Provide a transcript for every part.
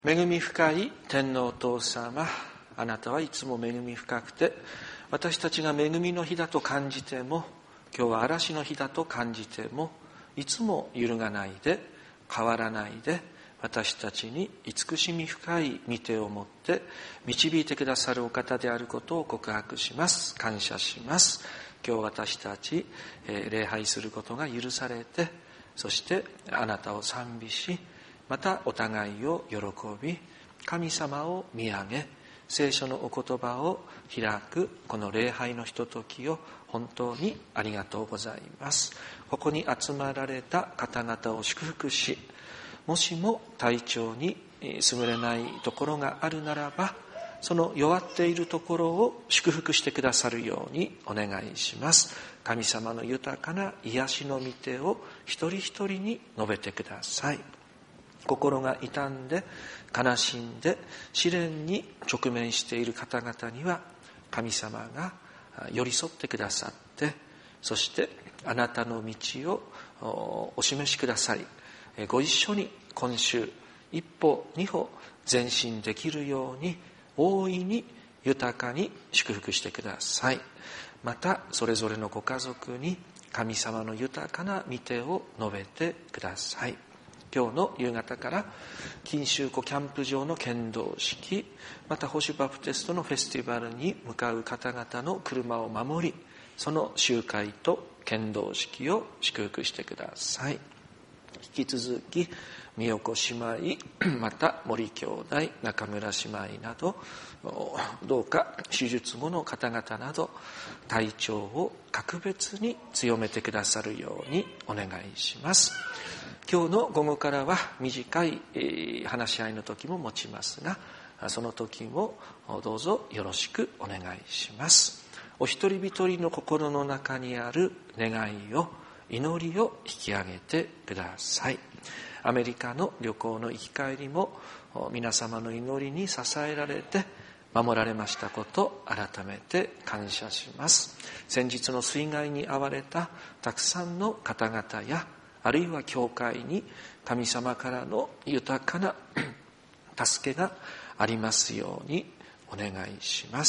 恵み深い天皇お父様、あなたはいつも恵み深くて、私たちが恵みの日だと感じても、今日は嵐の日だと感じても、いつも揺るがないで変わらないで、私たちに慈しみ深い御手を持って導いてくださるお方であることを告白します。感謝します。今日私たち礼拝することが許されて、そしてあなたを賛美し、またお互いを喜び、神様を見上げ、聖書のお言葉を開くこの礼拝のひとときを本当にありがとうございます。ここに集まられた方々を祝福し、もしも体調に優れないところがあるならば、その弱っているところを祝福してくださるようにお願いします。神様の豊かな癒しの御手を一人一人に述べてください。心が痛んで悲しんで試練に直面している方々には、神様が寄り添ってくださって、そしてあなたの道をお示しくださり、ご一緒に今週一歩二歩前進できるように大いに豊かに祝福してください。またそれぞれのご家族に神様の豊かな御手を述べてください。今日の夕方から錦秋湖キャンプ場の献堂式、また保守バプテストのフェスティバルに向かう方々の車を守り、その集会と献堂式を祝福してください。引き続き美代子姉妹、また森兄弟、中村姉妹など、どうか手術後の方々など体調を格別に強めてくださるようにお願いします。今日の午後からは短い話し合いの時も持ちますが、その時もどうぞよろしくお願いします。お一人一人の心の中にある願いを、祈りを引き上げてください。アメリカの旅行の行き帰りも皆様の祈りに支えられて守られましたこと、改めて感謝します。先日の水害に遭われたたくさんの方々や、あるいは教会に神様からの豊かな助けがありますようにお願いします。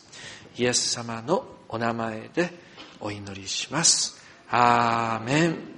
イエス様のお名前でお祈りします。アーメン。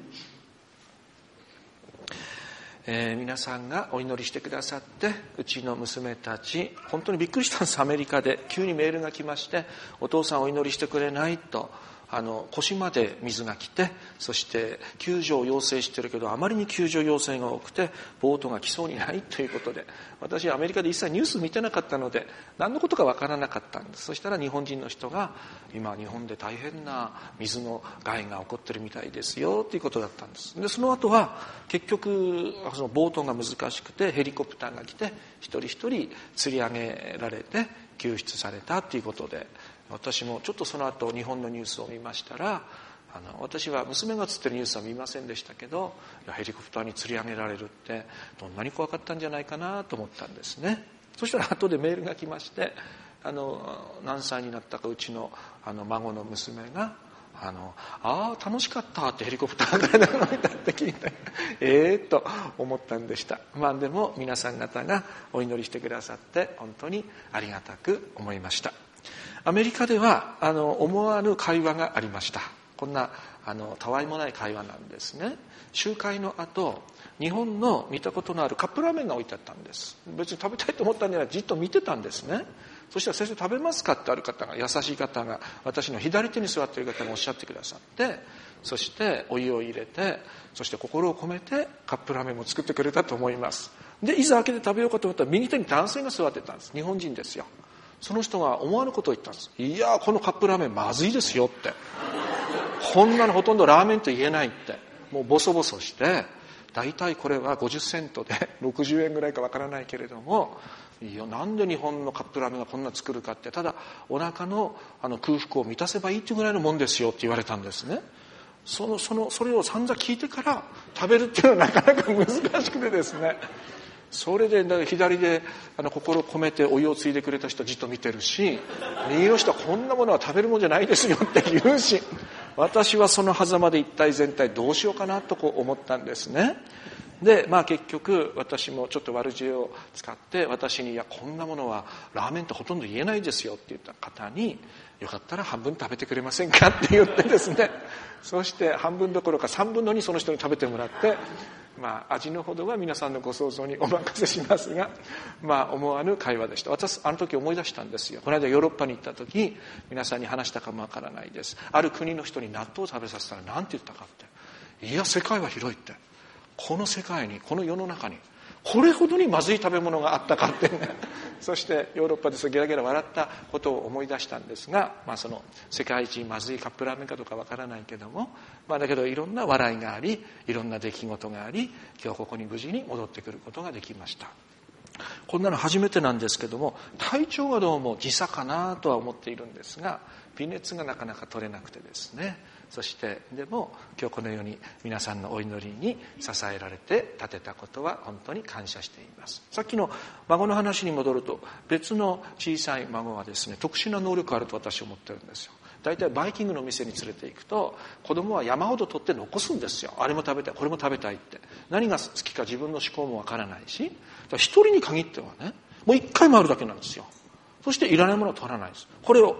皆さんがお祈りしてくださって、うちの娘たち本当にびっくりしたんです。アメリカで急にメールが来まして、お父さんお祈りしてくれないと、腰まで水が来て、そして救助を要請してるけど、あまりに救助要請が多くてボートが来そうにないということで、私はアメリカで一切ニュース見てなかったので何のことかわからなかったんです。そしたら日本人の人が、今日本で大変な水の害が起こってるみたいですよということだったんです。でその後は結局そのボートが難しくてヘリコプターが来て一人一人釣り上げられて救出されたということで、私もちょっとその後日本のニュースを見ましたら、私は娘が映ってるニュースは見ませんでしたけど、ヘリコプターに釣り上げられるってどんなに怖かったんじゃないかなと思ったんですね。そしたら後でメールが来まして、何歳になったかうちの孫の娘が楽しかったってヘリコプターから眺めたって聞いてと思ったんでした。でも皆さん方がお祈りしてくださって本当にありがたく思いました。アメリカでは思わぬ会話がありました。こんなたわいもない会話なんですね。集会の後、日本の見たことのあるカップラーメンが置いてあったんです。別に食べたいと思ったんじゃない、じっと見てたんですね。そしたら先生食べますかってある方が、優しい方が、私の左手に座っている方がおっしゃってくださって、そしてお湯を入れて、そして心を込めてカップラーメンも作ってくれたと思います。でいざ開けて食べようかと思ったら、右手に男性が座ってたんです。日本人ですよ。その人が思わぬことを言ったんです。いやこのカップラーメンまずいですよって、こんなのほとんどラーメンと言えないって、もうボソボソして、だいたいこれは50セントで60円ぐらいかわからないけれども、いやなんで日本のカップラーメンがこんな作るかって、ただお腹の空腹を満たせばいいっていうぐらいのもんですよって言われたんですね。それを散々聞いてから食べるっていうのはなかなか難しくてですね、それで左で心を込めてお湯をついでくれた人はじっと見てるし、右の人はこんなものは食べるもんじゃないですよって言うし、私はその狭間で一体全体どうしようかなと思ったんですね。 で結局私もちょっと悪知恵を使って私に、いやこんなものはラーメンってほとんど言えないですよって言った方に、よかったら半分食べてくれませんかって言ってですね、そして半分どころか3分の2その人に食べてもらって、味のほどは皆さんのご想像にお任せしますが、思わぬ会話でした。私あの時思い出したんですよ。この間ヨーロッパに行った時、皆さんに話したかもわからないです。ある国の人に納豆を食べさせたら何て言ったかって、いや世界は広いって、この世界にこの世の中にこれほどにまずい食べ物があったかってねそしてヨーロッパでゲラゲラ笑ったことを思い出したんですが、その世界一まずいカップラーメンかどうかわからないけども、だけどいろんな笑いがあり、いろんな出来事があり、今日ここに無事に戻ってくることができました。こんなの初めてなんですけども、体調がどうも時差かなとは思っているんですが、微熱がなかなか取れなくてですね、そしてでも今日このように皆さんのお祈りに支えられて立てたことは本当に感謝しています。さっきの孫の話に戻ると、別の小さい孫はですね、特殊な能力があると私は思ってるんですよ。だいたいバイキングの店に連れて行くと、子供は山ほど取って残すんですよ。あれも食べたい、これも食べたいって。何が好きか自分の思考もわからないし、一人に限ってはね、もう一回回るだけなんですよ。そしていらないものを取らないです。これを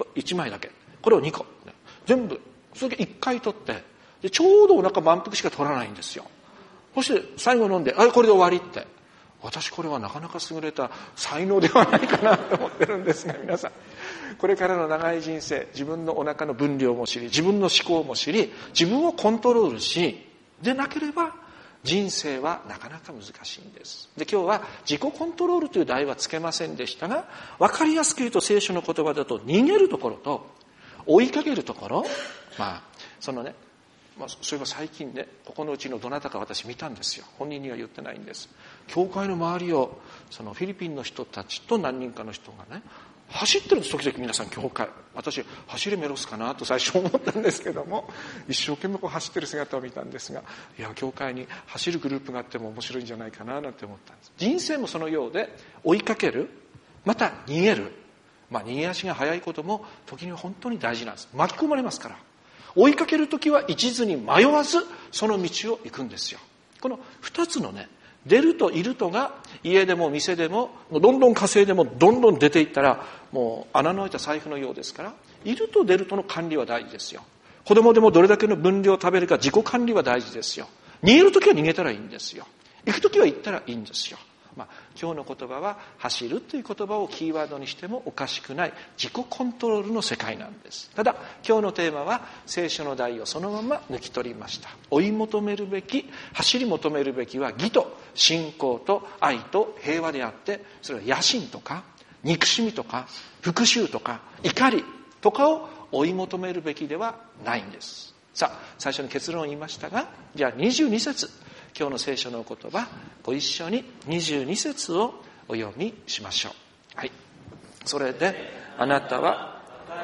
1枚だけ、これを2個、全部それで1回取って、でちょうどお腹満腹しか取らないんですよ。そして最後飲んで、これで終わりって。私これはなかなか優れた才能ではないかなと思ってるんですが、皆さんこれからの長い人生、自分のお腹の分量も知り、自分の思考も知り、自分をコントロールしでなければ人生はなかなか難しいんです。で、今日は自己コントロールという題はつけませんでしたが、分かりやすく言うと聖書の言葉だと、逃げるところと追いかけるところ、そういえば最近ね、ここのうちのどなたか私見たんですよ。本人には言ってないんです。教会の周りをフィリピンの人たちと何人かの人がね走ってるんです。時々皆さん教会、私走れメロスかなと最初思ったんですけども、一生懸命走ってる姿を見たんですが、いや教会に走るグループがあっても面白いんじゃないかななんて思ったんです。人生もそのようで、追いかける、また逃げる、逃げ足が速いことも時には本当に大事なんです。巻き込まれますから。追いかけるときは一途に迷わずその道を行くんですよ。この二つのね、出るといるとが家でも店でもどんどん稼いでもどんどん出ていったらもう穴の開いた財布のようですから、いると出るとの管理は大事ですよ。子供でもどれだけの分量を食べるか自己管理は大事ですよ。逃げるときは逃げたらいいんですよ。行くときは行ったらいいんですよ。今日の言葉は走るという言葉をキーワードにしてもおかしくない自己コントロールの世界なんです。ただ今日のテーマは聖書の題をそのまま抜き取りました。追い求めるべき、走り求めるべきは義と信仰と愛と平和であって、それは野心とか憎しみとか復讐とか怒りとかを追い求めるべきではないんです。さあ、最初に結論を言いましたが、じゃあ22節、今日の聖書の言葉、ご一緒に22節をお読みしましょう。はい。それで、あなたは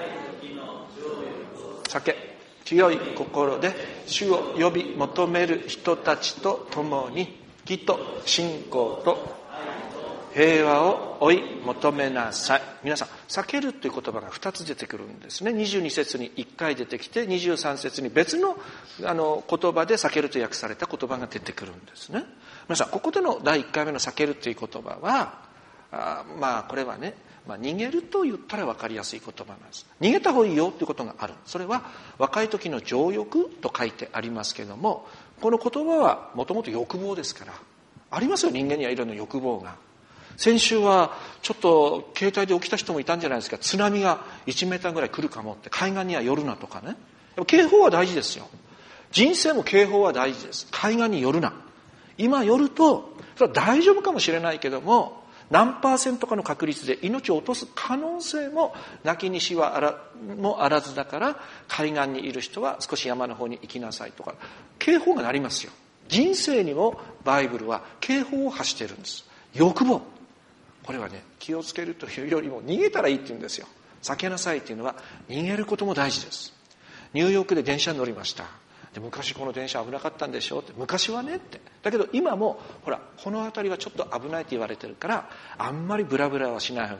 強い心で主を呼び求める人たちと共に義と信仰と平和を追い求めなさい。皆さん、避けるという言葉が2つ出てくるんですね。22節に1回出てきて、23節に別の言葉で避けると訳された言葉が出てくるんですね。皆さん、ここでの第1回目の避けるという言葉は、これはね、逃げると言ったら分かりやすい言葉なんです。逃げた方がいいよということがある。それは若い時の情欲と書いてありますけれども、この言葉はもともと欲望ですから。ありますよ、人間にはいろんな欲望が。先週はちょっと携帯で起きた人もいたんじゃないですか。津波が1メーターぐらい来るかもって、海岸には寄るなとかね。警報は大事ですよ。人生も警報は大事です。海岸に寄るな。今寄るとそれは大丈夫かもしれないけども、何%かの確率で命を落とす可能性もなきにしはあらずだから、海岸にいる人は少し山の方に行きなさいとか警報が鳴りますよ。人生にもバイブルは警報を発しているんです。欲望、これはね、気をつけるというよりも逃げたらいいって言うんですよ。避けなさいっていうのは逃げることも大事です。ニューヨークで電車に乗りました。で、昔この電車危なかったんでしょって。昔はねって。だけど今もほら、この辺りはちょっと危ないって言われてるから、あんまりブラブラはしない方がいい。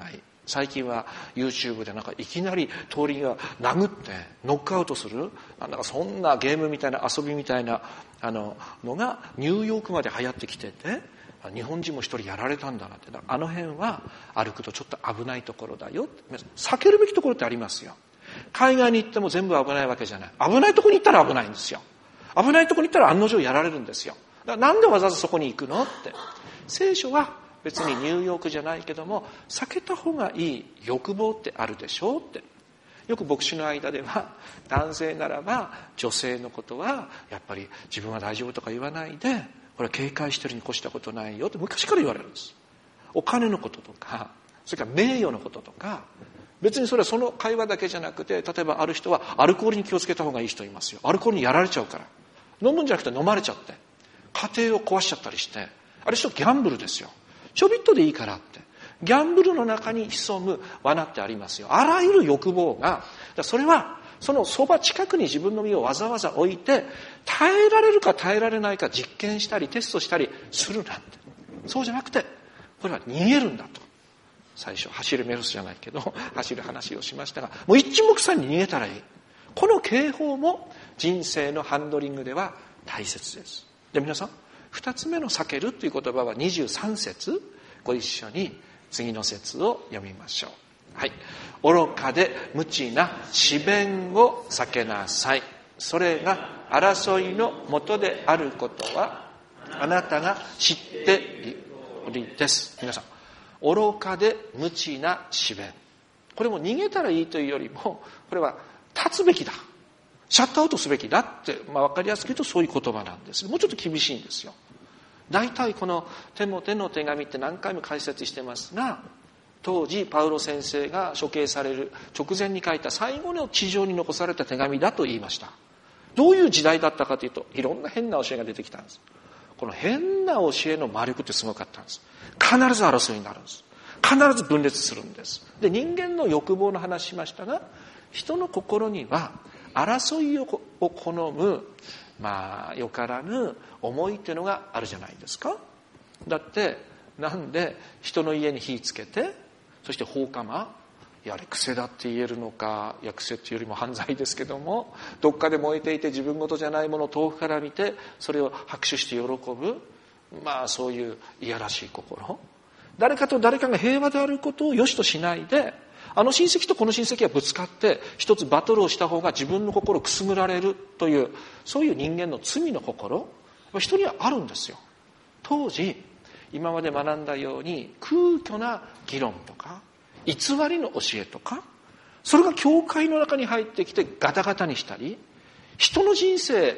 最近は YouTube でなんかいきなり通りが殴ってノックアウトする、なんかそんなゲームみたいな遊びみたいなのがニューヨークまで流行ってきてて、日本人も一人やられたんだなって。あの辺は歩くとちょっと危ないところだよ。避けるべきところってありますよ。海外に行っても全部危ないわけじゃない。危ないところに行ったら危ないんですよ。危ないところに行ったら案の定やられるんですよ。だからなんでわざわざそこに行くのって。聖書は別にニューヨークじゃないけども、避けた方がいい欲望ってあるでしょうって。よく牧師の間では、男性ならば女性のことはやっぱり自分は大丈夫とか言わないで、これは警戒してるに越したことないよって昔から言われるんです。お金のこととか、それから名誉のこととか、別にそれはその会話だけじゃなくて、例えばある人はアルコールに気をつけた方がいい人いますよ。アルコールにやられちゃうから。飲むんじゃなくて飲まれちゃって、家庭を壊しちゃったりして、あれギャンブルですよ。ちょびっとでいいからって。ギャンブルの中に潜む罠ってありますよ。あらゆる欲望が、それはそのそば近くに自分の身をわざわざ置いて、耐えられるか耐えられないか実験したりテストしたりするなんて。そうじゃなくて、これは逃げるんだと。最初、走るメロスじゃないけど、走る話をしましたが、もう一目散に逃げたらいい。この警報も人生のハンドリングでは大切です。で、皆さん、二つ目の避けるという言葉は23節、ご一緒に次の節を読みましょう。はい。愚かで無知な詭弁を避けなさい。それが争いの元であることはあなたが知っているおりです。皆さん、愚かで無知な詭弁。これも逃げたらいいというよりも、これは立つべきだ。シャットアウトすべきだって、分かりやすく言うとそういう言葉なんです。もうちょっと厳しいんですよ。大体このテモテの手紙って何回も解説してますが、当時パウロ先生が処刑される直前に書いた最後の地上に残された手紙だと言いました。どういう時代だったかというと、いろんな変な教えが出てきたんです。この変な教えの魔力ってすごかったんです。必ず争いになるんです。必ず分裂するんです。で、人間の欲望の話しましたが、人の心には争いを好む、よからぬ思いっていうのがあるじゃないですか。だってなんで人の家に火つけて、そして放火魔、あれ癖だって言えるのか、癖っていうよりも犯罪ですけども、どっかで燃えていて自分事じゃないものを遠くから見てそれを拍手して喜ぶ、そういういやらしい心、誰かと誰かが平和であることを良しとしないで、あの親戚とこの親戚がぶつかって一つバトルをした方が自分の心をくすぐられるという、そういう人間の罪の心、人にはあるんですよ。当時今まで学んだように空虚な議論とか偽りの教えとか、それが教会の中に入ってきてガタガタにしたり、人の人生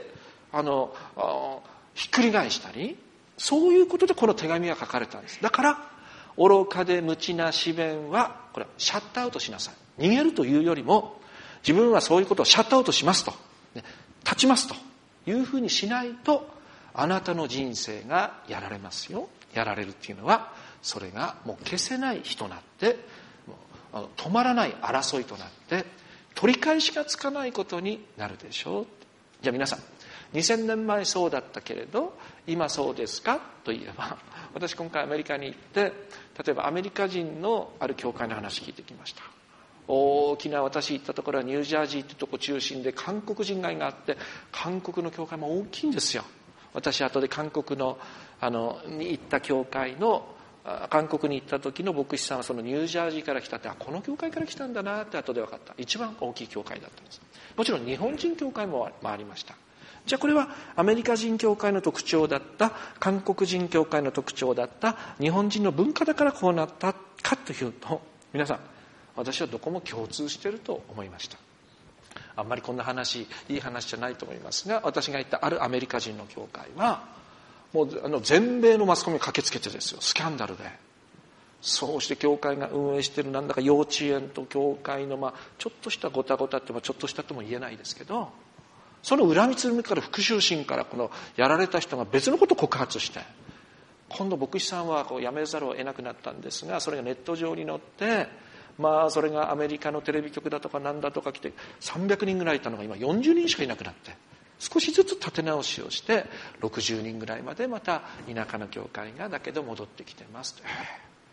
ひっくり返したり、そういうことでこの手紙が書かれたんです。だから愚かで無知な詭弁は、これはシャットアウトしなさい。逃げるというよりも、自分はそういうことをシャットアウトしますと、立ちますというふうにしないと、あなたの人生がやられますよ。やられるっていうのは、それがもう消せない火となって、止まらない争いとなって、取り返しがつかないことになるでしょう。じゃあ皆さん、2000年前そうだったけれど今そうですかといえば、私今回アメリカに行って、例えばアメリカ人のある教会の話聞いてきました。大きな、私行ったところはニュージャージーってとこ中心で韓国人街があって、韓国の教会も大きいんですよ。私後で韓国のに行った教会の、韓国に行った時の牧師さんはそのニュージャージーから来たって、この教会から来たんだなって後で分かった。一番大きい教会だったんです。もちろん日本人教会もありました。じゃあこれはアメリカ人教会の特徴だった、韓国人教会の特徴だった、日本人の文化だからこうなったかというと、皆さん、私はどこも共通していると思いました。あんまりこんな話、いい話じゃないと思いますが、私が行ったあるアメリカ人の教会は、もう全米のマスコミが駆けつけてですよ、スキャンダルで。そうして教会が運営しているなんだか幼稚園と教会のちょっとしたごたごたって、ちょっとしたとも言えないですけど、その恨みつらみから復讐心からこのやられた人が別のことを告発して、今度牧師さんは辞めざるを得なくなったんですが、それがネット上に載って、それがアメリカのテレビ局だとかなんだとか来て300人ぐらいいたのが今40人しかいなくなって、少しずつ立て直しをして60人ぐらいまでまた田舎の教会がだけど戻ってきてます。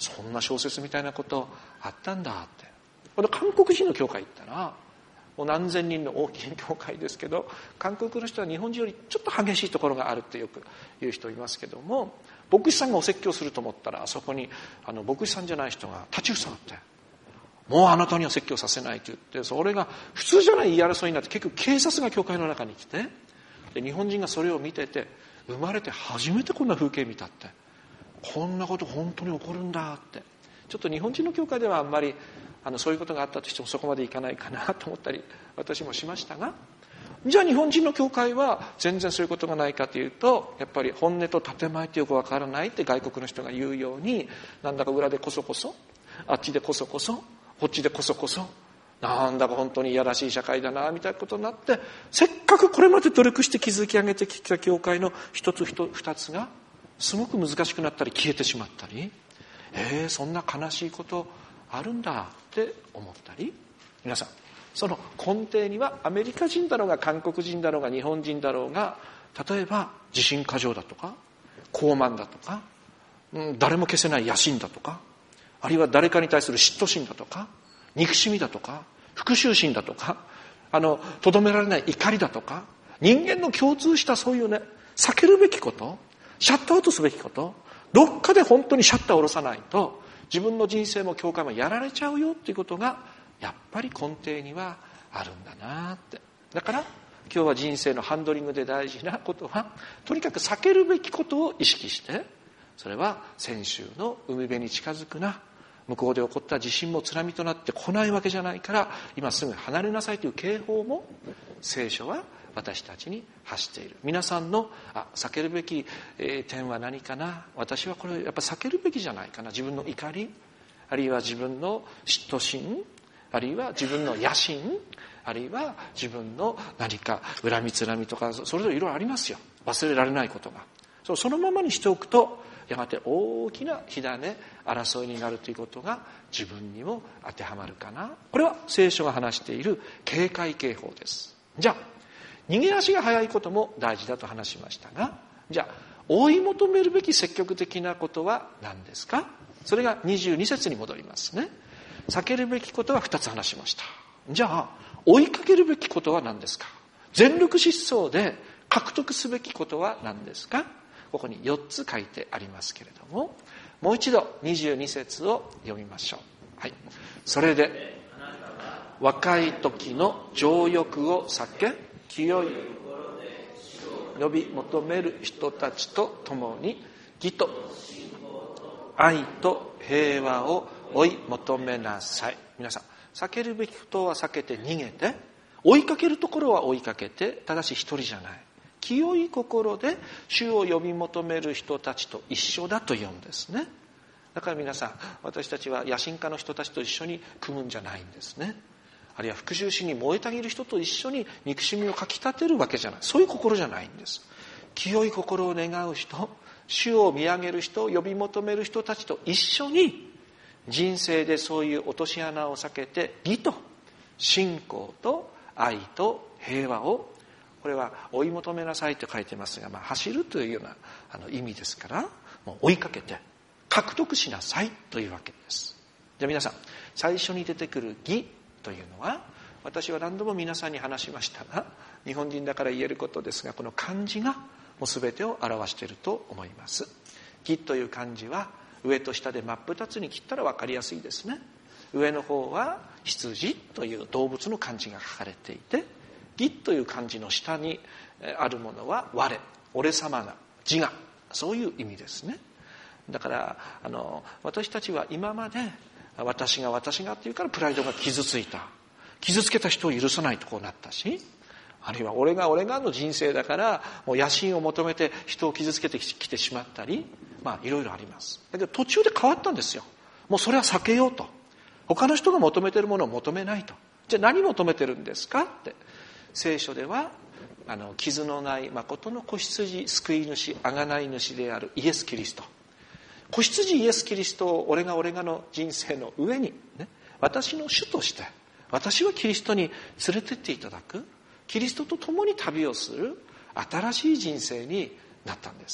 そんな小説みたいなことあったんだって。この韓国人の教会行ったら、もう何千人の大きな教会ですけど、韓国の人は日本人よりちょっと激しいところがあるってよく言う人いますけども、牧師さんがお説教すると思ったら、あそこに牧師さんじゃない人が立ちふさがって、もうあなたには説教させないと言って、それが普通じゃない言い争いになって、結局警察が教会の中に来て、で日本人がそれを見てて、生まれて初めてこんな風景見たって、こんなこと本当に起こるんだって。ちょっと日本人の教会ではあんまりそういうことがあったとしてもそこまでいかないかなと思ったり私もしましたが、じゃあ日本人の教会は全然そういうことがないかというと、やっぱり本音と建前ってよくわからないって外国の人が言うように、なんだか裏でこそこそ、あっちでこそこそ、こっちでこそこそ、なんだか本当にいやらしい社会だなみたいなことになって、せっかくこれまで努力して築き上げてきた教会の一つ二つがすごく難しくなったり消えてしまったり、そんな悲しいことあるんだって思ったり、皆さんその根底にはアメリカ人だろうが韓国人だろうが日本人だろうが、例えば自信過剰だとか傲慢だとか、誰も消せない野心だとか、あるいは誰かに対する嫉妬心だとか憎しみだとか復讐心だとか、とどめられない怒りだとか、人間の共通したそういうね、避けるべきこと、シャットアウトすべきこと、どっかで本当にシャッターを下ろさないと自分の人生も教会もやられちゃうよっていうことがやっぱり根底にはあるんだなって。だから今日は人生のハンドリングで大事なことは、とにかく避けるべきことを意識して、それは先週の海辺に近づくな、向こうで起こった地震も津波となって来ないわけじゃないから今すぐ離れなさいという警報も聖書は私たちに発している。皆さんの避けるべき点は何かな、私はこれやっぱ避けるべきじゃないかな、自分の怒り、あるいは自分の嫉妬心、あるいは自分の野心、あるいは自分の何か恨みつらみとか、それぞれいろいろありますよ、忘れられないことが。そのままにしておくとやがて大きな火種争いになるということが自分にも当てはまるかな。これは聖書が話している警戒警報です。じゃあ逃げ足が早いことも大事だと話しましたが、じゃあ追い求めるべき積極的なことは何ですか。それが22節に戻りますね。避けるべきことは2つ話しました。じゃあ追いかけるべきことは何ですか。全力疾走で獲得すべきことは何ですか。ここに4つ書いてありますけれども、もう一度22節を読みましょう。はい。それで若い時の情欲を避け、清い呼び求める人たちと共に義と愛と平和を追い求めなさい。皆さん、避けるべきことは避けて逃げて、追いかけるところは追いかけて、ただし一人じゃない、清い心で主を呼び求める人たちと一緒だと言うんですね。だから皆さん、私たちは野心家の人たちと一緒に組むんじゃないんですね。あるいは復讐心に燃えたぎる人と一緒に憎しみをかき立てるわけじゃない。そういう心じゃないんです。清い心を願う人、主を見上げる人、呼び求める人たちと一緒に人生でそういう落とし穴を避けて、義と信仰と愛と平和を、これは追い求めなさいと書いてますが、走るというような意味ですから、もう追いかけて獲得しなさいというわけです。じゃあ皆さん、最初に出てくる義というのは、私は何度も皆さんに話しましたが、日本人だから言えることですが、この漢字がもう全てを表していると思います。義という漢字は上と下で真っ二つに切ったら分かりやすいですね。上の方は羊という動物の漢字が書かれていて、義という漢字の下にあるものは我、俺様が、自我、そういう意味ですね。だから私たちは今まで私がっていうからプライドが傷ついた、傷つけた人を許さないとこうなったし、あるいは俺がの人生だからもう野心を求めて人を傷つけてきてしまったり、いろいろあります。だけど途中で変わったんですよ。もうそれは避けようと、他の人が求めているものを求めないと。じゃあ何求めてるんですかって、聖書では傷のない誠の子羊救い主贖い主であるイエス・キリスト、子羊イエス・キリストを俺がの人生の上に、私の主として私はキリストに連れてっていただく、キリストと共に旅をする新しい人生になったんです。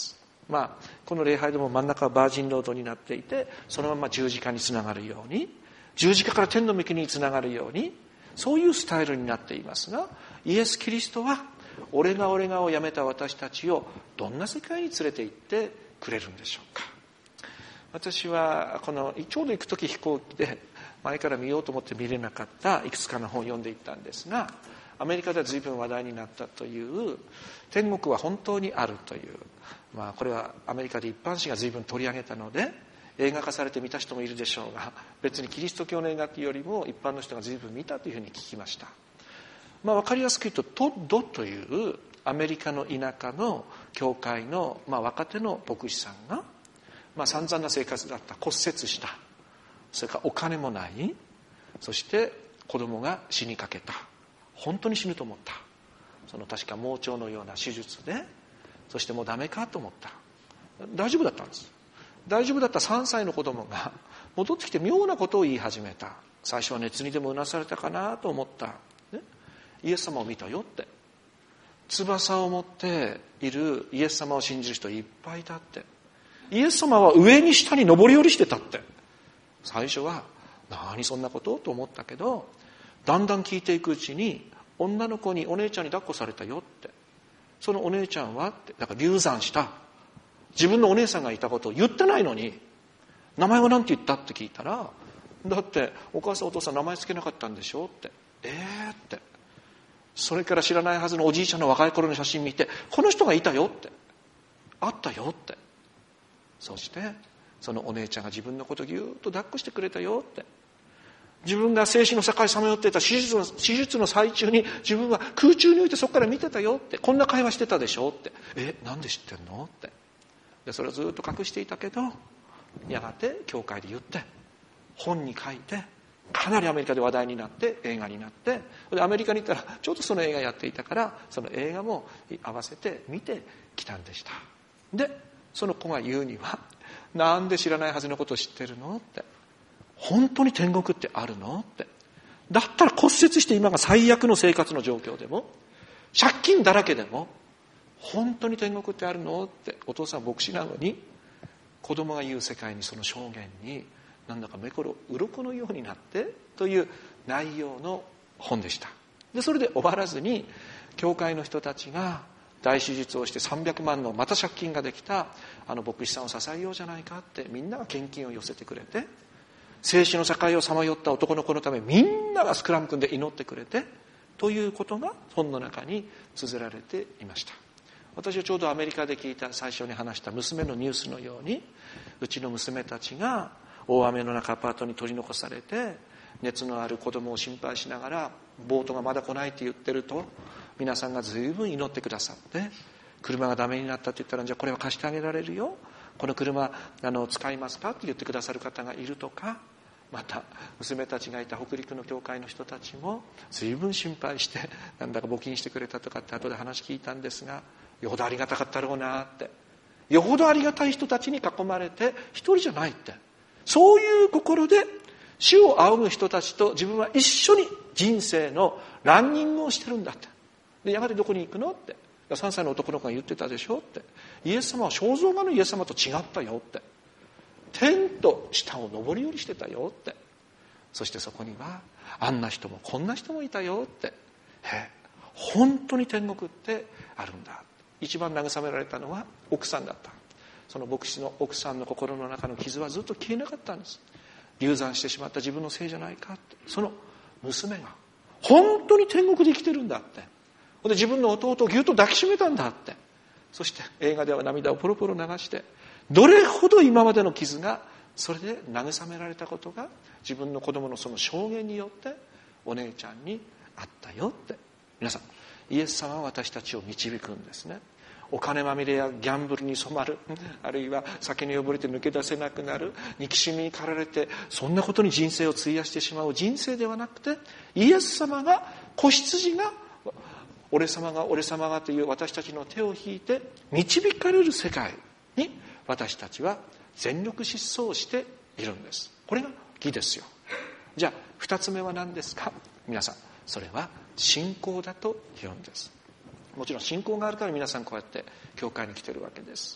この礼拝でも真ん中はバージンロードになっていて、そのまま十字架につながるように、十字架から天の御国につながるように、そういうスタイルになっていますが、イエス・キリストは俺がをやめた私たちをどんな世界に連れて行ってくれるんでしょうか。私はちょうど行く時飛行機で前から見ようと思って見れなかったいくつかの本を読んでいったんですが、アメリカでは随分話題になったという天国は本当にあるという、これはアメリカで一般紙が随分取り上げたので映画化されて見た人もいるでしょうが、別にキリスト教の映画というよりも一般の人が随分見たというふうに聞きました。分かりやすく言うとトッドというアメリカの田舎の教会の、若手の牧師さんが、散々な生活だった、骨折した、それからお金もない、そして子供が死にかけた、本当に死ぬと思った、確か盲腸のような手術で、そしてもうダメかと思った。大丈夫だったんです。大丈夫だった3歳の子供が戻ってきて妙なことを言い始めた。最初は熱にでもうなされたかなと思った、イエス様を見たよって、翼を持っているイエス様を信じる人いっぱいいたって、イエス様は上に下に上り下りしてたって。最初は何そんなことと思ったけど、だんだん聞いていくうちに女の子にお姉ちゃんに抱っこされたよって。そのお姉ちゃんはってだから流産した、自分のお姉さんがいたことを言ってないのに名前は何て言ったって聞いたら、だってお母さんお父さん名前つけなかったんでしょって。って、それから知らないはずのおじいちゃんの若い頃の写真見て、この人がいたよって、あったよって。そしてそのお姉ちゃんが自分のことをぎゅーっと抱っこしてくれたよって。自分が生死の境さまよっていた手術の最中に自分は空中に置いてそこから見てたよって、こんな会話してたでしょって。なんで知ってんのって。でそれをずっと隠していたけど、やがて教会で言って本に書いて、かなりアメリカで話題になって映画になって、でアメリカに行ったらちょうどその映画やっていたから、その映画も合わせて見てきたんでした。でその子が言うには、なんで知らないはずのことを知ってるのって、本当に天国ってあるのって、だったら骨折して今が最悪の生活の状況でも借金だらけでも本当に天国ってあるのって、お父さん牧師なのに子供が言う世界に、その証言になんだか目こ鱗のようになってという内容の本でした。でそれで終わらずに、教会の人たちが大手術をして300万のまた借金ができた牧師さんを支えようじゃないかって、みんなが献金を寄せてくれて、生死の境をさまよった男の子のためみんながスクラム組んで祈ってくれてということが本の中に綴られていました。私はちょうどアメリカで聞いた、最初に話した娘のニュースのように、うちの娘たちが大雨の中アパートに取り残されて、熱のある子供を心配しながらボートがまだ来ないって言ってると、皆さんが随分祈ってくださって、車がダメになったって言ったら、じゃあこれは貸してあげられるよ、この車使いますかって言ってくださる方がいるとか、また娘たちがいた北陸の教会の人たちも随分心配してなんだか募金してくれたとかって後で話聞いたんですが、よほどありがたかったろうなって、よほどありがたい人たちに囲まれて一人じゃないって、そういう心で主を仰ぐ人たちと自分は一緒に人生のランニングをしてるんだって。でやがてどこに行くのって、3歳の男の子が言ってたでしょって、イエス様は肖像画のイエス様と違ったよって、天と下を上り下りしてたよって、そしてそこにはあんな人もこんな人もいたよって、本当に天国ってあるんだ。一番慰められたのは奥さんだった。その牧師の奥さんの心の中の傷はずっと消えなかったんです。流産してしまった自分のせいじゃないかって、その娘が本当に天国で生きてるんだって、で自分の弟をぎゅっと抱きしめたんだって、そして映画では涙をポロポロ流して、どれほど今までの傷がそれで慰められたことが自分の子供のその証言によってお姉ちゃんにあったよって。皆さん、イエス様は私たちを導くんですね。お金まみれやギャンブルに染まる、あるいは酒に溺れて抜け出せなくなる、憎しみに駆られてそんなことに人生を費やしてしまう人生ではなくて、イエス様が、子羊が俺様が俺様がという私たちの手を引いて導かれる世界に私たちは全力疾走しているんです。これが義ですよ。じゃあ二つ目は何ですか。皆さん、それは信仰だと言うんです。もちろん信仰があるから皆さんこうやって教会に来てるわけです。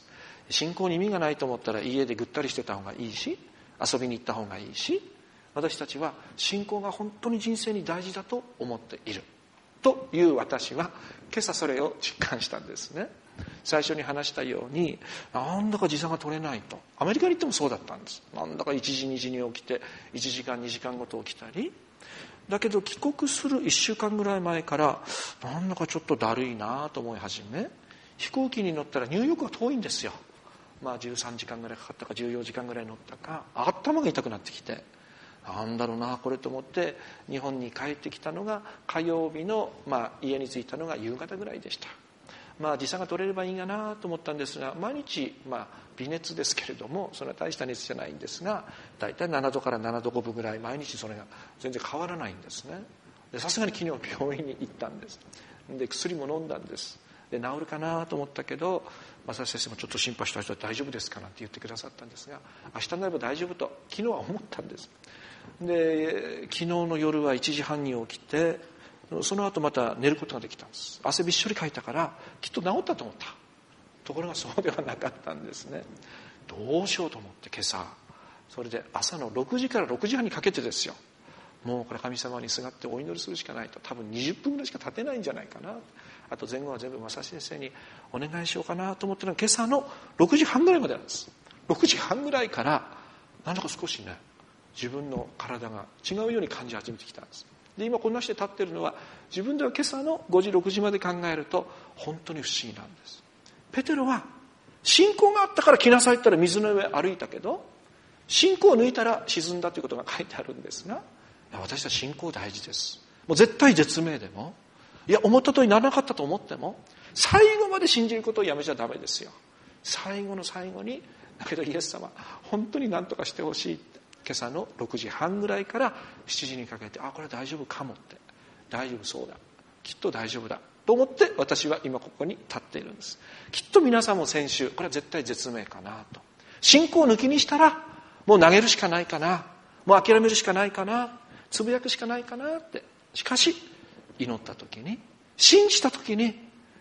信仰に意味がないと思ったら家でぐったりしてた方がいいし、遊びに行った方がいいし、私たちは信仰が本当に人生に大事だと思っているという私は今朝それを実感したんですね。最初に話したように、なんだか時差が取れないと。アメリカに行ってもそうだったんです。なんだか1時2時に起きて1時間2時間ごと起きたり、だけど帰国する1週間ぐらい前からなんだかちょっとだるいなと思い始め、飛行機に乗ったらニューヨークは遠いんですよ。13時間ぐらいかかったか14時間ぐらい乗ったか、頭が痛くなってきて、なんだろうなこれと思って日本に帰ってきたのが火曜日の、家に着いたのが夕方ぐらいでした。時差が取れればいいかなと思ったんですが、毎日微熱ですけれども、それは大した熱じゃないんですが、だいたい7度から7度5分ぐらい毎日それが全然変わらないんですね。さすがに昨日病院に行ったんです。で薬も飲んだんです。で治るかなと思ったけど、正先生もちょっと心配した人は大丈夫ですかなんて言ってくださったんですが、明日になれば大丈夫と昨日は思ったんです。で昨日の夜は1時半に起きて、その後また寝ることができたんです。汗びっしょりかいたからきっと治ったと思った。ところがそうではなかったんですね。どうしようと思って今朝、それで朝の6時から6時半にかけてですよ、もうこれ神様にすがってお祈りするしかないと。多分20分ぐらいしか経てないんじゃないかな。あと前後は全部正先生にお願いしようかなと思ってのは今朝の6時半ぐらいまでなんです。6時半ぐらいからなんだか少しね、自分の体が違うように感じ始めてきたんです。で今こんなして立っているのは、自分では今朝の5時6時まで考えると本当に不思議なんです。ペテロは信仰があったから来なさいって言ったら水の上歩いたけど、信仰を抜いたら沈んだということが書いてあるんですが、私は信仰大事です。もう絶対絶命でも、思った通りにならなかったと思っても、最後まで信じることをやめちゃダメですよ。最後の最後に、だけどイエス様本当に何とかしてほしいって、今朝の6時半ぐらいから7時にかけて、これは大丈夫かもって、大丈夫そうだ、きっと大丈夫だと思って私は今ここに立っているんです。きっと皆さんも先週、これは絶対絶命かなと、信仰を抜きにしたらもう投げるしかないかな、もう諦めるしかないかな、つぶやくしかないかなって、しかし祈った時に、信じた時に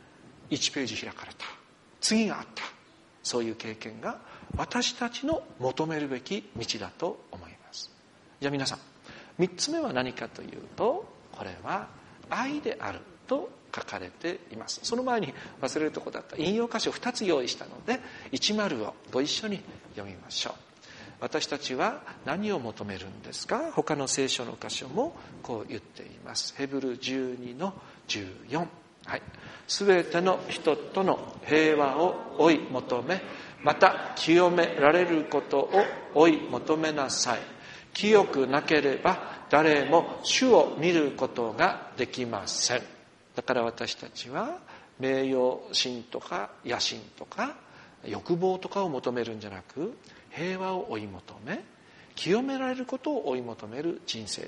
1ページ開かれた、次があった、そういう経験が私たちの求めるべき道だと思います。じゃあ皆さん、3つ目は何かというと、これは愛であると書かれています。その前に忘れるところだった引用箇所2つ用意したので、10をご一緒に読みましょう。私たちは何を求めるんですか。他の聖書の箇所もこう言っています。ヘブル12の14、すべての人との平和を追い求め、また清められることを追い求めなさい。清くなければ誰も主を見ることができません。だから私たちは名誉心とか野心とか欲望とかを求めるんじゃなく、平和を追い求め、清められることを追い求める人生です。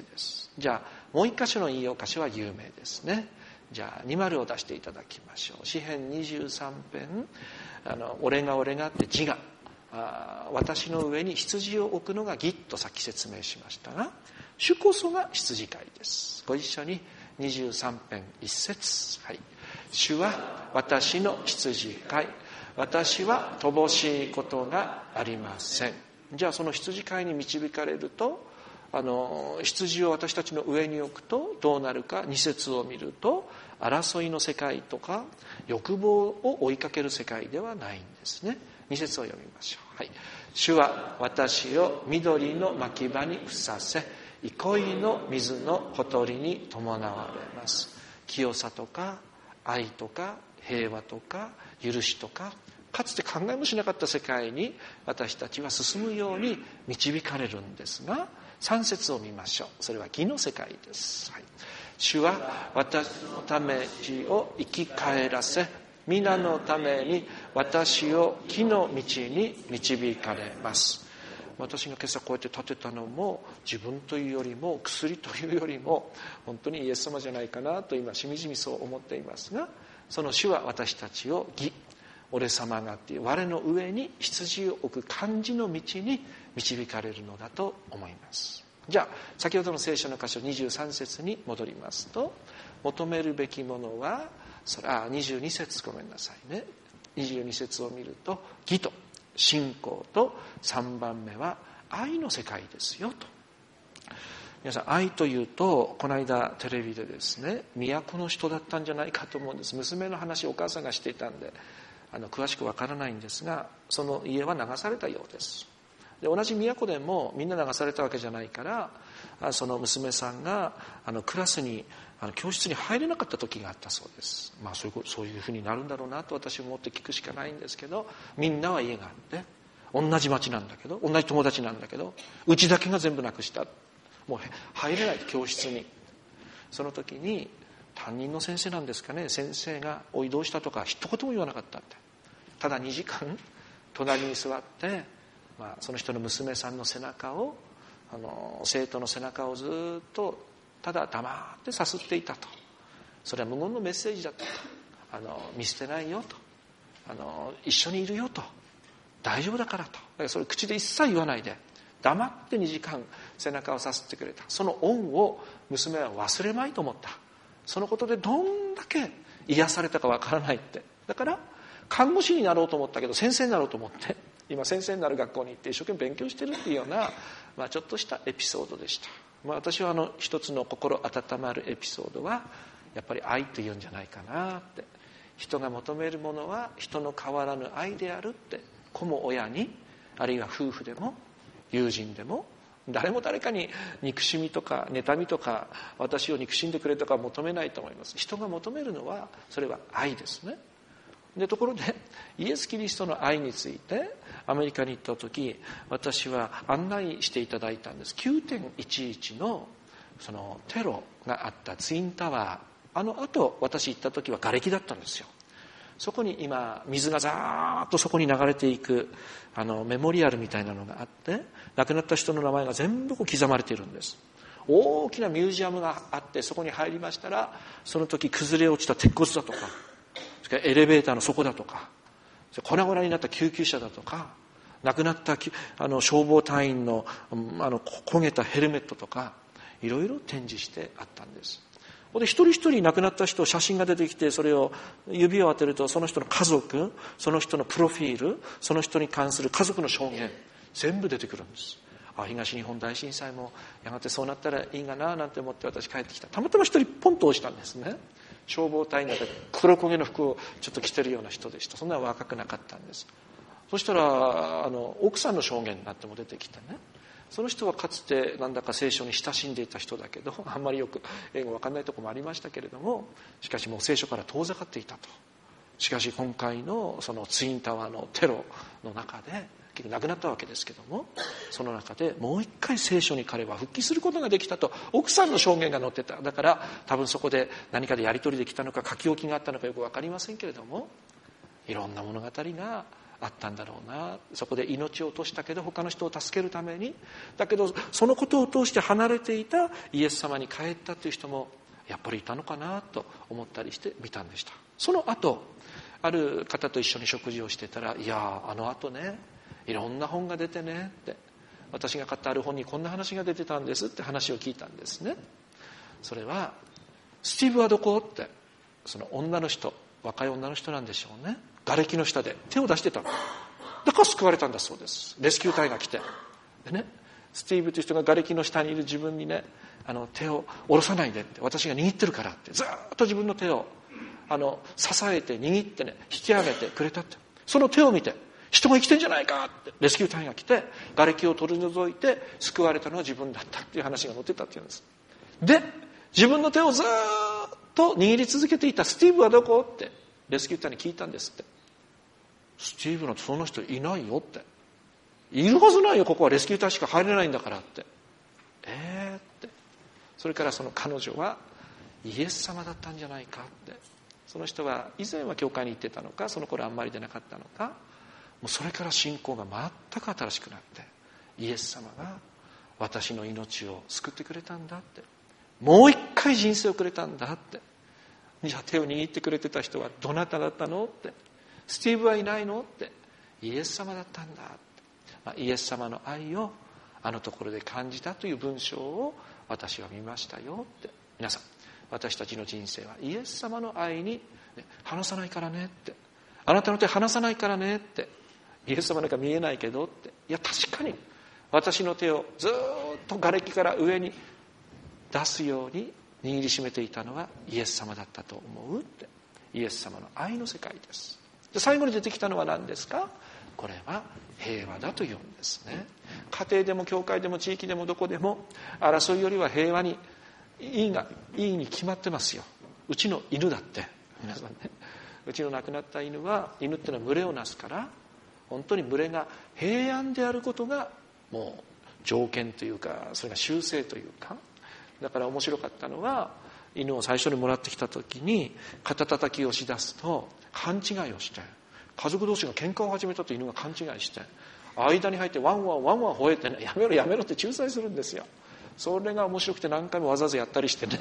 じゃあもう一箇所の引用箇所は有名ですね。じゃあ20を出していただきましょう。詩編23編、俺がって字が、私の上に羊を置くのが義とさっき説明しましたが、主こそが羊飼いです。ご一緒に23編1節、主は私の羊飼い、私は乏しいことがありません。じゃあその羊飼いに導かれると、羊を私たちの上に置くとどうなるか。2節を見ると、争いの世界とか欲望を追いかける世界ではないんですね。2節を読みましょう。主は私を緑の牧場にふさせ、憩いの水のほとりに伴われます。清さとか愛とか平和とか許しとか、かつて考えもしなかった世界に私たちは進むように導かれるんですが、3節を見ましょう。それは義の世界です。主は私のためにを生き返らせ、皆のために私を義の道に導かれます。私が今朝こうやって立てたのも、自分というよりも薬というよりも本当にイエス様じゃないかなと今しみじみそう思っていますが、その主は私たちを義、俺様がっていう我の上に羊を置く感じの道に導かれるのだと思います。じゃあ先ほどの聖書の箇所23節に戻りますと、求めるべきものは22節ごめんなさいね。22節を見ると義と信仰と、3番目は愛の世界ですよと。皆さん、愛というと、この間テレビでですね、都の人だったんじゃないかと思うんです。娘の話をお母さんがしていたんで詳しくわからないんですが、その家は流されたようです。で、同じ都でもみんな流されたわけじゃないから、その娘さんがクラスに教室に入れなかった時があったそうです。そういうふうになるんだろうなと私は思って聞くしかないんですけど、みんなは家があって同じ町なんだけど、同じ友達なんだけど、うちだけが全部なくした。もう入れない教室に。その時に担任の先生なんですかね、先生がおいどうしたとか一言も言わなかったって。ただ2時間隣に座って、その人の娘さんの背中を、生徒の背中をずっとただ黙ってさすっていたと。それは無言のメッセージだったと。見捨てないよと、一緒にいるよと、大丈夫だからと。だからそれ口で一切言わないで黙って2時間背中をさすってくれた。その恩を娘は忘れまいと思った。そのことでどんだけ癒されたかわからないって。だから看護師になろうと思ったけど先生になろうと思って、今先生になる学校に行って一生懸命勉強してるっていうような、ちょっとしたエピソードでした。私は一つの心温まるエピソードはやっぱり愛というんじゃないかなって。人が求めるものは人の変わらぬ愛であるって。子も親に、あるいは夫婦でも友人でも、誰も誰かに憎しみとか妬みとか私を憎しんでくれとか求めないと思います。人が求めるのはそれは愛ですね。で、ところでイエス・キリストの愛についてアメリカに行った時、私は案内していただいたんです。 9.11 のそのテロがあったツインタワー、後私行った時は瓦礫だったんですよ。そこに今水がザーッとそこに流れていくメモリアルみたいなのがあって、亡くなった人の名前が全部刻まれているんです。大きなミュージアムがあって、そこに入りましたらその時崩れ落ちた鉄骨だとか、それからエレベーターの底だとか、粉々になった救急車だとか、亡くなった消防隊員の焦げたヘルメットとか、いろいろ展示してあったんです。で、一人一人亡くなった人写真が出てきて、それを指を当てるとその人の家族、その人のプロフィール、その人に関する家族の証言全部出てくるんです。東日本大震災もやがてそうなったらいいかななんて思って私帰ってきた。たまたま一人ポンと押したんですね。消防隊員で黒焦げの服をちょっと着てるような人でした。そんな若くなかったんです。そしたら奥さんの証言になっても出てきてね、その人はかつてなんだか聖書に親しんでいた人だけど、あんまりよく英語わかんないところもありましたけれども、しかしもう聖書から遠ざかっていたと。しかし今回のそのツインタワーのテロの中で結局亡くなったわけですけども、その中でもう一回聖書に彼は復帰することができたと奥さんの証言が載ってた。だから多分そこで何かでやり取りできたのか書き置きがあったのかよくわかりませんけれども、いろんな物語があったんだろうな。そこで命を落としたけど他の人を助けるために、だけどそのことを通して離れていたイエス様に帰ったという人もやっぱりいたのかなと思ったりして見たんでした。その後ある方と一緒に食事をしてたら、いや後ね、いろんな本が出てねって、私が買ったある本にこんな話が出てたんですって話を聞いたんですね。それはスティーブはどこって、その女の人、若い女の人なんでしょうね、瓦礫の下で手を出してたの。だから救われたんだそうです。レスキュー隊が来てでね、スティーブという人が瓦礫の下にいる自分にね、手を下ろさないでって、私が握ってるからってずっと自分の手を支えて握ってね、引き上げてくれたって。その手を見て人が生きてんじゃないかってレスキュー隊が来て瓦礫を取り除いて救われたのは自分だったっていう話が載ってたっていうんです。で、自分の手をずっと握り続けていたスティーブはどこってレスキュー隊に聞いたんですって。スティーブなんてそんな人いないよって。いるはずないよ、ここはレスキュー隊しか入れないんだからって。って。それからその彼女はイエス様だったんじゃないかって。その人は以前は教会に行ってたのか、その頃あんまり出なかったのか、もうそれから信仰が全く新しくなって、イエス様が私の命を救ってくれたんだって、もう一回人生をくれたんだって。じゃあ手を握ってくれてた人はどなただったのって、スティーブはいないのって、イエス様だったんだって、イエス様の愛をあのところで感じたという文章を私は見ましたよって。皆さん、私たちの人生はイエス様の愛に離さないからねって、あなたの手離さないからねって、 イエス様なんか見えないけどって。いや確かに私の手をずっと瓦礫から上に出すように握りしめていたのはイエス様だったと思うって。イエス様の愛の世界です。で最後に出てきたのは何ですか？これは平和だというんですね。家庭でも教会でも地域でもどこでも争いよりは平和にいいに決まってますよ。うちの犬だって皆さんね、うちの亡くなった犬っていうのは群れをなすから、本当に群れが平安であることがもう条件というか、それが習性というか。だから面白かったのは、犬を最初にもらってきた時に肩叩きをしだすと勘違いをして、家族同士が喧嘩を始めたと犬が勘違いして間に入ってワンワン吠えてね、やめろやめろって仲裁するんですよ。それが面白くて何回もわざわざやったりしてね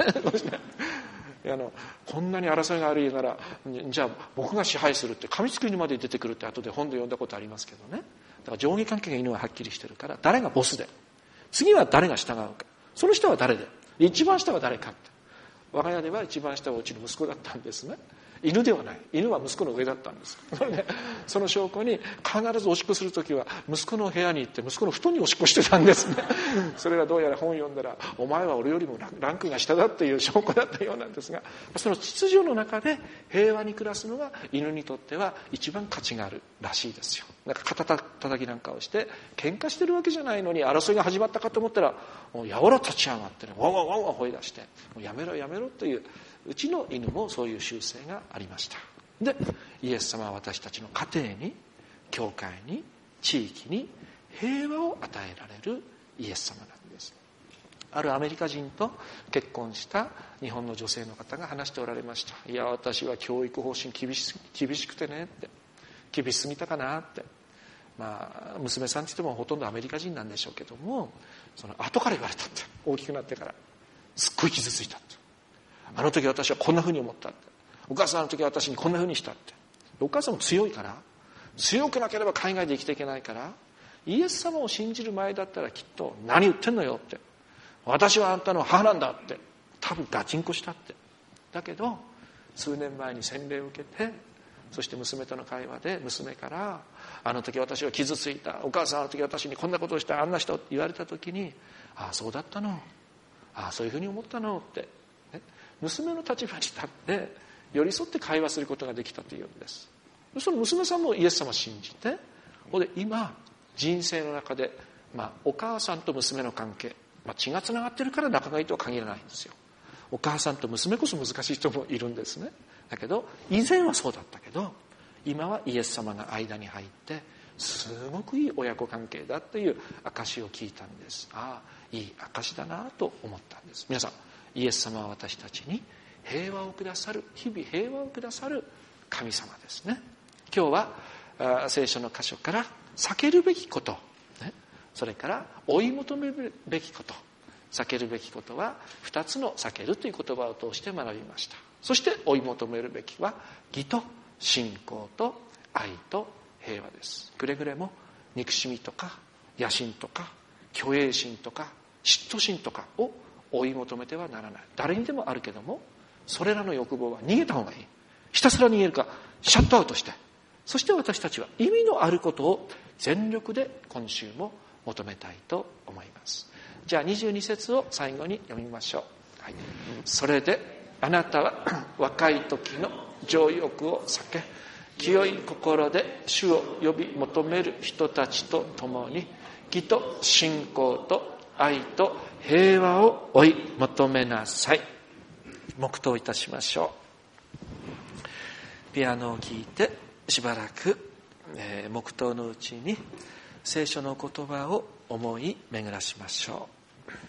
こんなに争いがある家ならじゃあ僕が支配するって噛みつく犬まで出てくるって後で本で読んだことありますけどね。だから上下関係が犬ははっきりしてるから、誰がボスで次は誰が従うか、その下は誰で一番下は誰かって。我が家では一番下はうちの息子だったんですね。犬ではない。犬は息子の上だったんです。その証拠に必ずおしっこするときは息子の部屋に行って息子の布団におしっこしてたんですね。それがどうやら本を読んだら、お前は俺よりもランクが下だっていう証拠だったようなんですが、その秩序の中で平和に暮らすのが犬にとっては一番価値があるらしいですよ。なんか肩叩きなんかをして喧嘩してるわけじゃないのに争いが始まったかと思ったら、もうやわら立ち上がってね、ワンワンワンワン吠え出して、もうやめろやめろという、うちの犬もそういう習性がありました。で、イエス様は私たちの家庭に、教会に、地域に平和を与えられるイエス様なんです。あるアメリカ人と結婚した日本の女性の方が話しておられました。いや、私は教育方針厳しくてねって、厳しすぎたかなって。まあ娘さんって言ってもほとんどアメリカ人なんでしょうけども、その後から言われたって、大きくなってからすっごい傷ついたって。あの時私はこんな風に思ったって。お母さんあの時は私にこんな風にしたって。お母さんも強いから、強くなければ海外で生きていけないから、イエス様を信じる前だったらきっと何言ってんのよって、私はあんたの母なんだって多分ガチンコしたって。だけど数年前に洗礼を受けて、そして娘との会話で娘から、あの時私は傷ついた、お母さんあの時私にこんなことをした、あんな人って言われた時に、ああそうだったの、ああそういうふうに思ったのって、娘の立場に立って寄り添って会話することができたというんです。その娘さんもイエス様を信じて、で今人生の中で、お母さんと娘の関係、血がつながってるから仲がいいとは限らないんですよ。お母さんと娘こそ難しい人もいるんですね。だけど以前はそうだったけど、今はイエス様が間に入ってすごくいい親子関係だという証を聞いたんです。ああ、いい証だなと思ったんです。皆さん、イエス様は私たちに平和をくださる、日々平和をくださる神様ですね。今日は聖書の箇所から避けるべきこと、それから追い求めるべきこと、避けるべきことは2つの避けるという言葉を通して学びました。そして追い求めるべきは義と信仰と愛と平和です。くれぐれも憎しみとか野心とか虚栄心とか嫉妬心とかを追い求めてはならない。誰にでもあるけども、それらの欲望は逃げた方がいい。ひたすら逃げるかシャットアウトして、そして私たちは意味のあることを全力で今週も求めたいと思います。じゃあ22節を最後に読みましょう。はい、それであなたは若い時の情欲を避け、清い心で主を呼び求める人たちと共に義と信仰と愛と平和を追い求めなさい。黙祷いたしましょう。ピアノを聴いてしばらく、黙祷のうちに聖書の言葉を思い巡らしましょう。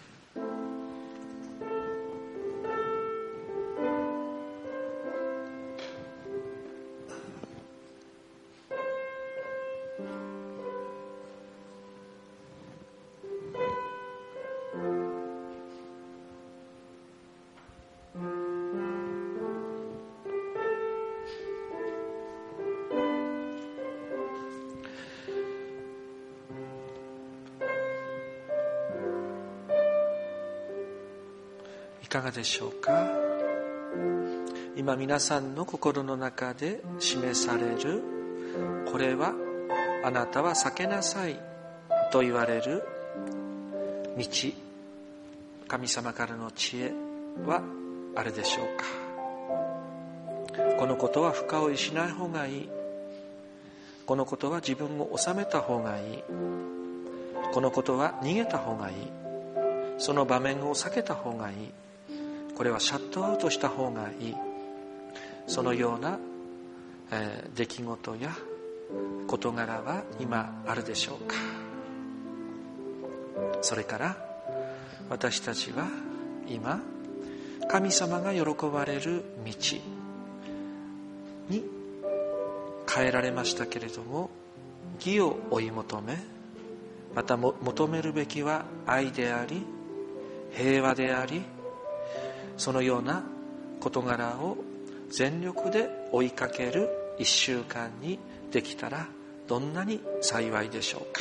いかがでしょうか。今皆さんの心の中で示される、これはあなたは避けなさいと言われる道、神様からの知恵はあるでしょうか。このことは深追いしない方がいい、このことは自分を収めた方がいい、このことは逃げた方がいい、その場面を避けた方がいい、これはシャットアウトした方がいい、そのような、出来事や事柄は今あるでしょうか。それから私たちは今神様が喜ばれる道に変えられましたけれども、義を追い求め、また求めるべきは愛であり平和であり、そのような事柄を全力で追いかける1週間にできたらどんなに幸いでしょうか。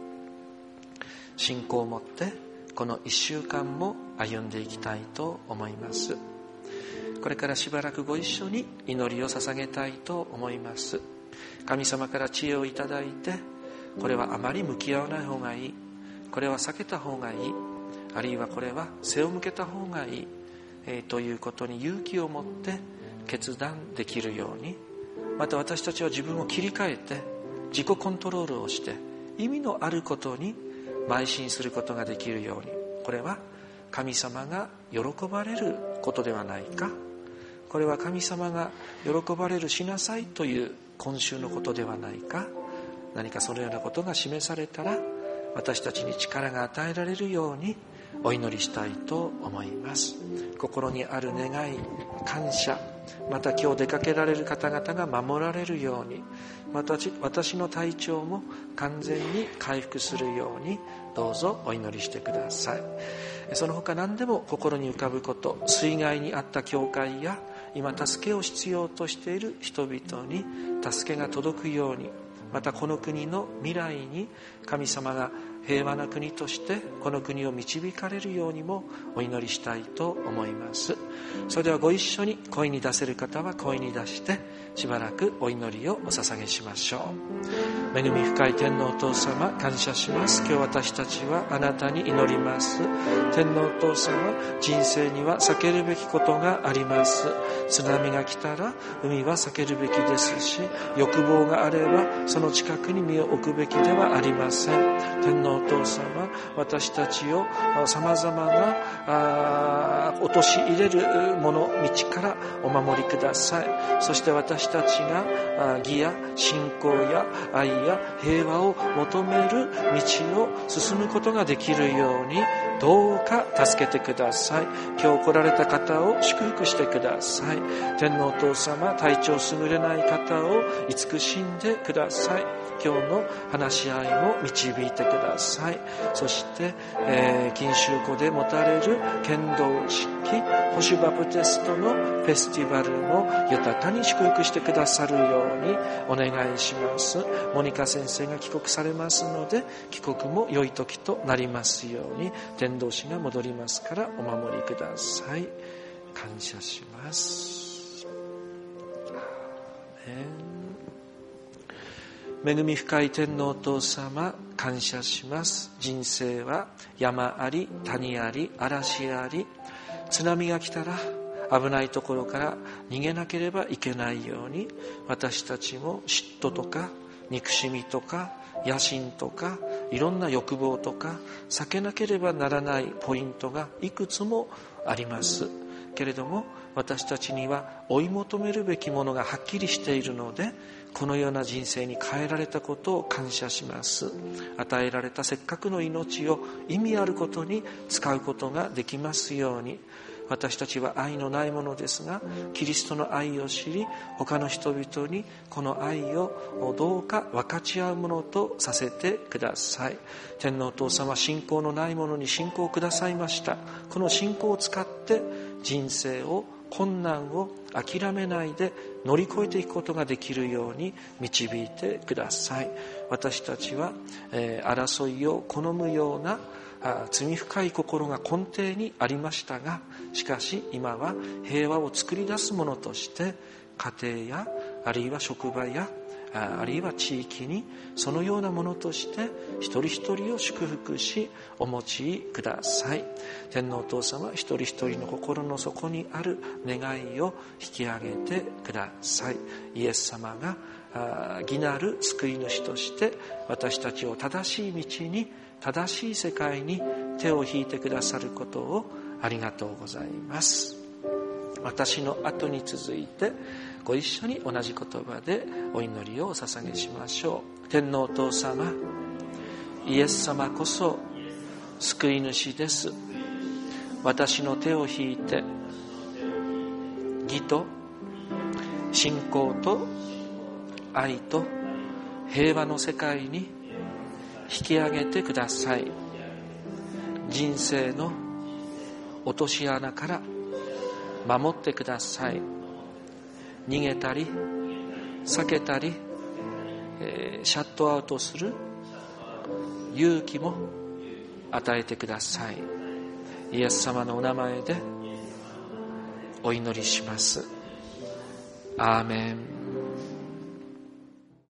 信仰を持ってこの1週間も歩んでいきたいと思います。これからしばらくご一緒に祈りを捧げたいと思います。神様から知恵をいただいて、これはあまり向き合わない方がいい、これは避けた方がいい、あるいはこれは背を向けた方がいい、ということに勇気を持って決断できるように、また私たちは自分を切り替えて自己コントロールをして意味のあることに邁進することができるように、これは神様が喜ばれることではないか、これは神様が喜ばれるしなさいという今週のことではないか、何かそのようなことが示されたら私たちに力が与えられるようにお祈りしたいと思います。心にある願い、感謝、また今日出かけられる方々が守られるように、また私の体調も完全に回復するようにどうぞお祈りしてください。その他何でも心に浮かぶこと、水害にあった教会や今助けを必要としている人々に助けが届くように、またこの国の未来に神様が平和な国としてこの国を導かれるようにもお祈りしたいと思います。それではご一緒に声に出せる方は声に出してしばらくお祈りをお捧げしましょう。恵み深い天皇お父様、感謝します。今日私たちはあなたに祈ります。天皇お父様、人生には避けるべきことがあります。津波が来たら海は避けるべきですし、欲望があればその近くに身を置くべきではありません。天皇お父様、私たちを様々な陥れるもの、道からお守りください。そして私たちが義や信仰や愛や平和を求める道を進むことができるようにどうか助けてください。今日来られた方を祝福してください。天皇お父様、体調優れない方を慈しんでください。今日の話し合いも導いてください。そして、錦秋湖で持たれる剣道式保守バプテストのフェスティバルも豊かに祝福してくださるようにお願いします。モニカ先生が帰国されますので、帰国も良い時となりますように、伝道師が戻りますからお守りください。感謝します。恵み深い天皇お父様、感謝します。人生は山あり谷あり嵐あり、津波が来たら危ないところから逃げなければいけないように、私たちも嫉妬とか憎しみとか野心とかいろんな欲望とか避けなければならないポイントがいくつもありますけれども、私たちには追い求めるべきものがはっきりしているので、このような人生に変えられたことを感謝します。与えられたせっかくの命を意味あることに使うことができますように。私たちは愛のないものですが、キリストの愛を知り、他の人々にこの愛をどうか分かち合うものとさせてください。天皇お父様、信仰のないものに信仰をくださいました。この信仰を使って人生を、困難を諦めないで乗り越えていくことができるように導いてください。私たちは、争いを好むような罪深い心が根底にありましたが、しかし今は平和を作り出すものとして、家庭やあるいは職場やあるいは地域にそのようなものとして一人一人を祝福しお持ちください。天皇お父様、一人一人の心の底にある願いを引き上げてください。イエス様が義なる救い主として私たちを正しい道に、正しい世界に手を引いてくださることをありがとうございます。私の後に続いてご一緒に同じ言葉でお祈りをお捧げしましょう。天皇お父様、イエス様こそ救い主です。私の手を引いて義と信仰と愛と平和の世界に引き上げてください。人生の落とし穴から守ってください。逃げたり避けたり、シャットアウトする勇気も与えてください。イエス様のお名前でお祈りします。アーメン。